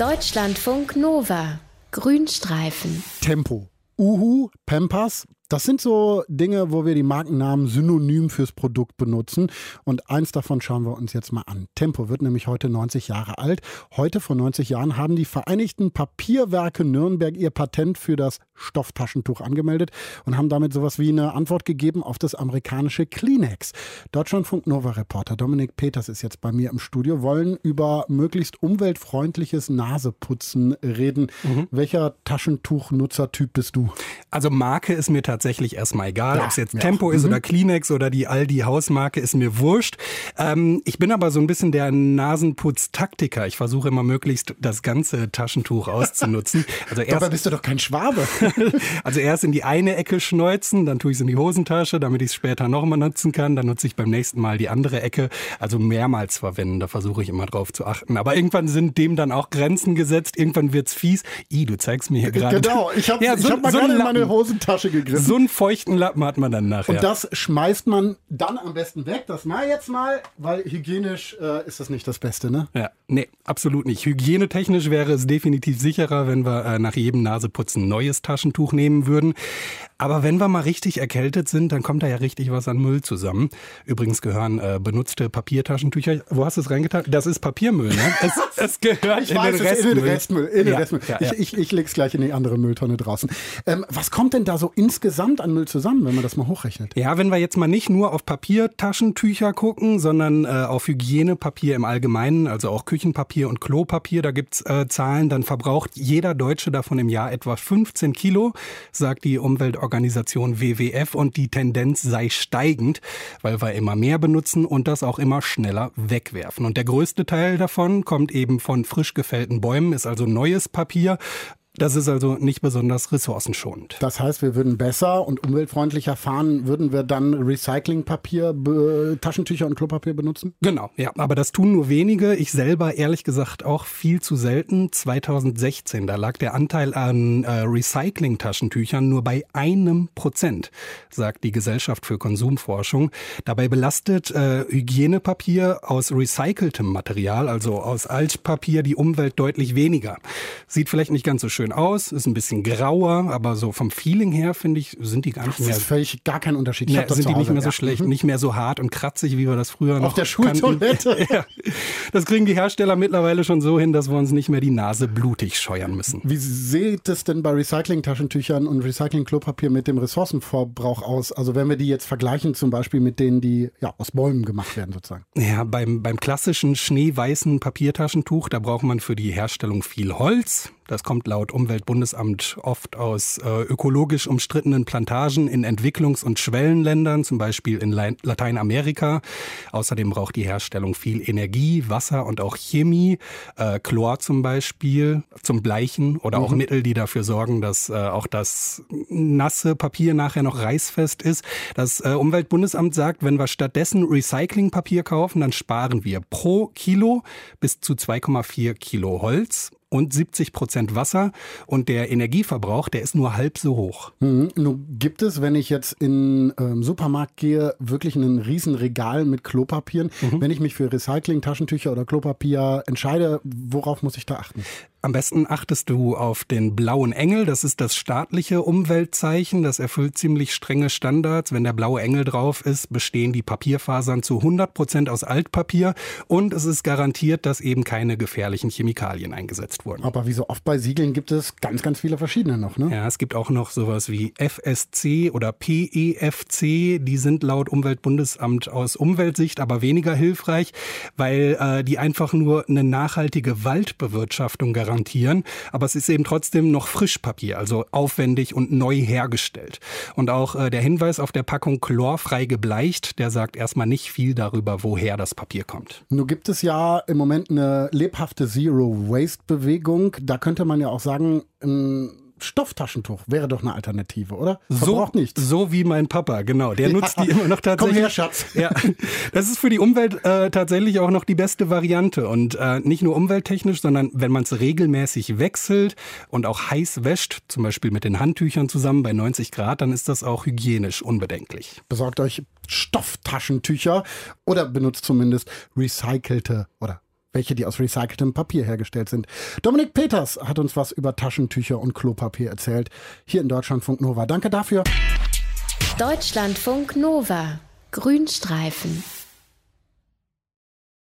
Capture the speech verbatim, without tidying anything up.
Deutschlandfunk Nova. Grünstreifen. Tempo. Uhu, Pampers. Das sind so Dinge, wo wir die Markennamen synonym fürs Produkt benutzen. Und eins davon schauen wir uns jetzt mal an. Tempo wird nämlich heute neunzig Jahre alt. Heute vor neunzig Jahren haben die Vereinigten Papierwerke Nürnberg ihr Patent für das Stofftaschentuch angemeldet und haben damit sowas wie eine Antwort gegeben auf das amerikanische Kleenex. Deutschlandfunk Nova-Reporter Dominik Peters ist jetzt bei mir im Studio, wollen über möglichst umweltfreundliches Naseputzen reden. Mhm. Welcher Taschentuchnutzertyp bist du? Also Marke ist mir tatsächlich tatsächlich erstmal egal, ja, ob es jetzt Tempo auch. ist Mhm. oder Kleenex oder die Aldi-Hausmarke, ist mir wurscht. Ähm, ich bin aber so ein bisschen der Nasenputz-Taktiker. Ich versuche immer möglichst das ganze Taschentuch auszunutzen. Also erst, Dabei bist du doch kein Schwabe. Also erst in die eine Ecke schneuzen, dann tue ich es in die Hosentasche, damit ich es später nochmal nutzen kann. Dann nutze ich beim nächsten Mal die andere Ecke. Also mehrmals verwenden, da versuche ich immer drauf zu achten. Aber irgendwann sind dem dann auch Grenzen gesetzt. Irgendwann wird's fies. I, du zeigst mir hier gerade. Genau, ich habe ja, so, ich hab mal so gerade in meine Hosentasche gegriffen. So einen feuchten Lappen hat man dann nachher. Und das schmeißt man dann am besten weg. Das mal jetzt mal, weil hygienisch äh, ist das nicht das Beste, ne? Ja, nee, absolut nicht. Hygienetechnisch wäre es definitiv sicherer, wenn wir äh, nach jedem Naseputzen ein neues Taschentuch nehmen würden. Aber wenn wir mal richtig erkältet sind, dann kommt da ja richtig was an Müll zusammen. Übrigens gehören äh, benutzte Papiertaschentücher. Wo hast du es reingetan? Das ist Papiermüll, ne? Es, es gehört ich in, weiß, den es in den Restmüll. Restmüll. In den Ja, Restmüll. ja, ja. Ich, ich, ich leg's gleich in die andere Mülltonne draußen. Ähm, was kommt denn da so insgesamt an Müll zusammen, wenn man das mal hochrechnet? Ja, wenn wir jetzt mal nicht nur auf Papiertaschentücher gucken, sondern äh, auf Hygienepapier im Allgemeinen, also auch Küchenpapier und Klopapier, da gibt's äh, Zahlen, dann verbraucht jeder Deutsche davon im Jahr etwa fünfzehn Kilo, sagt die Umweltorganisation W W F, und die Tendenz sei steigend, weil wir immer mehr benutzen und das auch immer schneller wegwerfen. Und der größte Teil davon kommt eben von frisch gefällten Bäumen, ist also neues Papier. Das ist also nicht besonders ressourcenschonend. Das heißt, wir würden besser und umweltfreundlicher fahren, würden wir dann Recyclingpapier, Be- Taschentücher und Klopapier benutzen? Genau, ja, aber das tun nur wenige. Ich selber ehrlich gesagt auch viel zu selten. zweitausendsechzehn, da lag der Anteil an äh, Recycling-Taschentüchern nur bei einem Prozent, sagt die Gesellschaft für Konsumforschung. Dabei belastet äh, Hygienepapier aus recyceltem Material, also aus Altpapier, die Umwelt deutlich weniger. Sieht vielleicht nicht ganz so schön aus, ist ein bisschen grauer, aber so vom Feeling her, finde ich, sind die gar nicht Das mehr... ist völlig gar kein Unterschied. Ich Ja, hab das sind zu die nicht Hause, mehr so ja. schlecht, Mhm. nicht mehr so hart und kratzig, wie wir das früher noch Auf der Schultoilette. kannten. Ja. Das kriegen die Hersteller mittlerweile schon so hin, dass wir uns nicht mehr die Nase blutig scheuern müssen. Wie sieht es denn bei Recycling-Taschentüchern und Recycling-Klopapier mit dem Ressourcenverbrauch aus? Also wenn wir die jetzt vergleichen zum Beispiel mit denen, die ja aus Bäumen gemacht werden sozusagen. Ja, beim, beim klassischen schneeweißen Papiertaschentuch, da braucht man für die Herstellung viel Holz. Das kommt laut Umweltbundesamt oft aus äh, ökologisch umstrittenen Plantagen in Entwicklungs- und Schwellenländern, zum Beispiel in La- Lateinamerika. Außerdem braucht die Herstellung viel Energie, Wasser und auch Chemie, äh, Chlor zum Beispiel zum Bleichen oder auch Mhm. Mittel, die dafür sorgen, dass äh, auch das nasse Papier nachher noch reißfest ist. Das äh, Umweltbundesamt sagt, wenn wir stattdessen Recyclingpapier kaufen, dann sparen wir pro Kilo bis zu zwei Komma vier Kilo Holz und siebzig Prozent Wasser, und der Energieverbrauch, der ist nur halb so hoch. Mhm. Nun gibt es, wenn ich jetzt in ähm, Supermarkt gehe, wirklich ein riesen Regal mit Klopapieren. Mhm. Wenn ich mich für Recycling, Taschentücher oder Klopapier entscheide, worauf muss ich da achten? Am besten achtest du auf den blauen Engel. Das ist das staatliche Umweltzeichen. Das erfüllt ziemlich strenge Standards. Wenn der blaue Engel drauf ist, bestehen die Papierfasern zu hundert Prozent aus Altpapier. Und es ist garantiert, dass eben keine gefährlichen Chemikalien eingesetzt wurden. Aber wie so oft bei Siegeln gibt es ganz, ganz viele verschiedene noch, ne? Ja, es gibt auch noch sowas wie F S C oder P E F C. Die sind laut Umweltbundesamt aus Umweltsicht aber weniger hilfreich, weil äh, die einfach nur eine nachhaltige Waldbewirtschaftung garantieren. Aber es ist eben trotzdem noch Frischpapier, also aufwendig und neu hergestellt. Und auch äh, der Hinweis auf der Packung chlorfrei gebleicht, der sagt erstmal nicht viel darüber, woher das Papier kommt. Nun gibt es ja im Moment eine lebhafte Zero-Waste-Bewegung. Da könnte man ja auch sagen, ein Stofftaschentuch wäre doch eine Alternative, oder? Verbraucht so, nichts. So wie mein Papa, genau. Der nutzt die immer noch tatsächlich. Komm her, Schatz. Ja, das ist für die Umwelt äh, tatsächlich auch noch die beste Variante. Und äh, nicht nur umwelttechnisch, sondern wenn man es regelmäßig wechselt und auch heiß wäscht, zum Beispiel mit den Handtüchern zusammen bei neunzig Grad, dann ist das auch hygienisch unbedenklich. Besorgt euch Stofftaschentücher oder benutzt zumindest recycelte oder welche, die aus recyceltem Papier hergestellt sind. Dominik Peters hat uns was über Taschentücher und Klopapier erzählt. Hier in Deutschlandfunk Nova. Danke dafür. Deutschlandfunk Nova. Grünstreifen.